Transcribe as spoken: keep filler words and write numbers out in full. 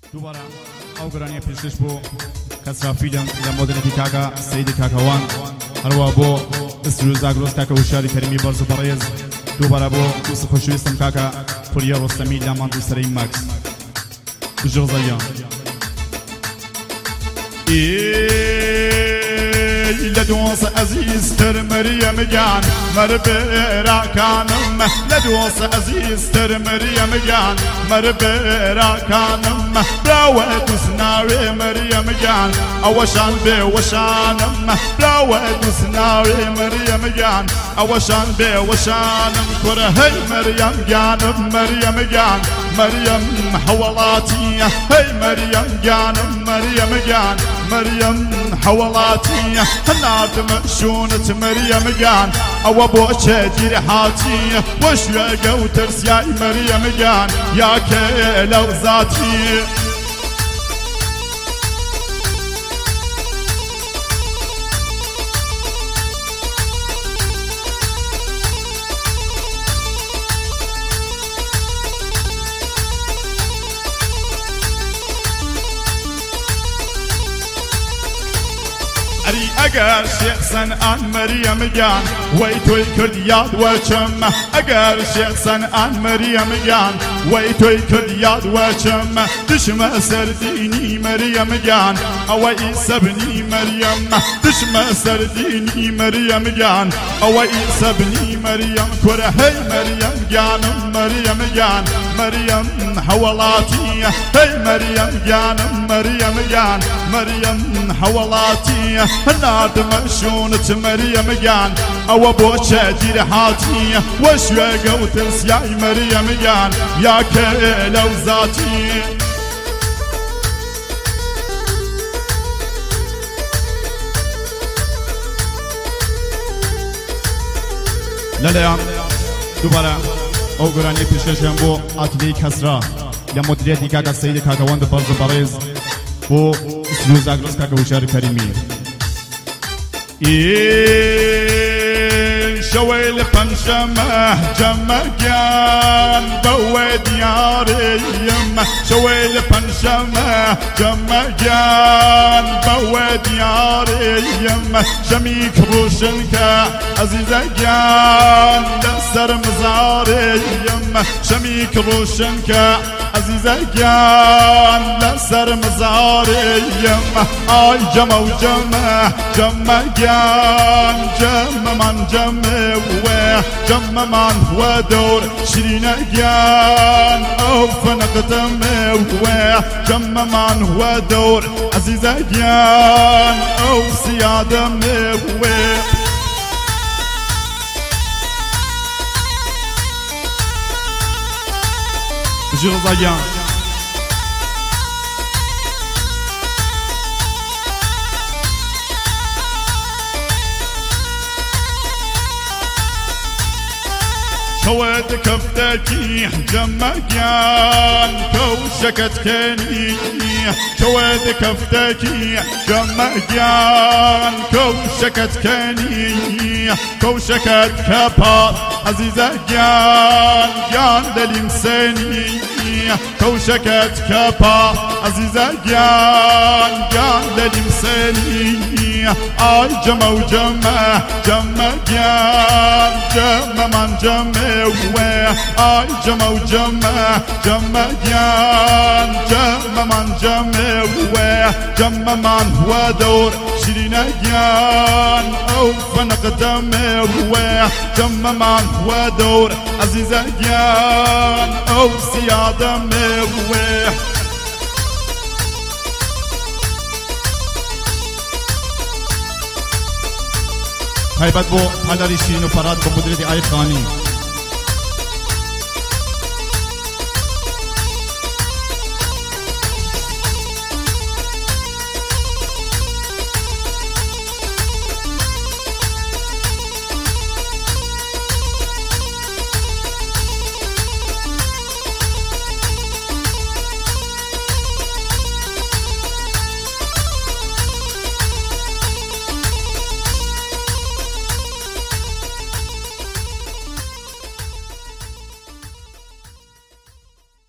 دوباره او گرانی پیشش بو کسرا فیلم لمدن کاکا سید کاکاوان هروا بو استرو زاگروس کاکا وشاری کریمی برزو برایز دوباره بو دوست خوشویستم کاکا پوریا رستمی لامان دو سری ماکس جوزایان لدوس عزيز تر مريم جان مربرا كانم لدوس عزيز تر مريم جان مربرا كانم براوت سناري مريم جان اوشان بي وشانم براوت سناري مريم جان اوشان بي وشانم كره هي مريم جان مريم جان مريم حولاتي هي مريم جان مريم جان مريم حولاتي هنات مشونة مريم جان او بوچه جرحاتي وشوه قوترس يا مريم جان يا كيلو ذاتي أري أجر شخصاً عن مريم جان ويتوي كرديات وشم أجر شخصاً عن مريم جان ويتوي كرديات وشم دشم سرديني مريم جان أو يسبني مريم دشم سرديني مريم جان أو يسبني مريم كره هي مريم جان مريم جان مريم حولاتي هي مريم جان مريم جان مريم حولاتي هناد مشونة مريم جان او بوچه جرحاتي وشوه قوترس يا مريم جان يا كيلو ذاتي لالا دوباره او گرانی پیشکشم بو اتلی کسرا یا مدیریتی کاکا سید کاکاوان دو برز برز بو سلو زاگروس کاکا وشاری کریمی إيه شويل بنشمه جمجان بوي دياري يمه شويل بنشمه جمجان بوي دياري يمه شميك روشنك عزيزة جان دسر مزاري يمه شميك روشنك عزيزة جان دسر مزاري يمه آي جمع وجمع جمع جان جمع من جمع جمع من ودور شيرين جان او فنقتم جمع من ودور عزيزة جان او سيادة جوزايان شويت كفتكي جمجان كوشكت كني شويت كفتكي جمجان كوشكت كني كوشكت كبار عزيزة جان جان دلمساني كوشكت كبار عزيزة جان جان دلمساني آي جمع وجمع جمع جان جمع من جمع آي جمع وجمع جمع جان جمع من جمع جمع من ودور شيرين جان أو فنقدم جمع من ودور عزيزة جان أو سيادة هيبت بو حداري شيرين و فراد بو مديرية آي خاني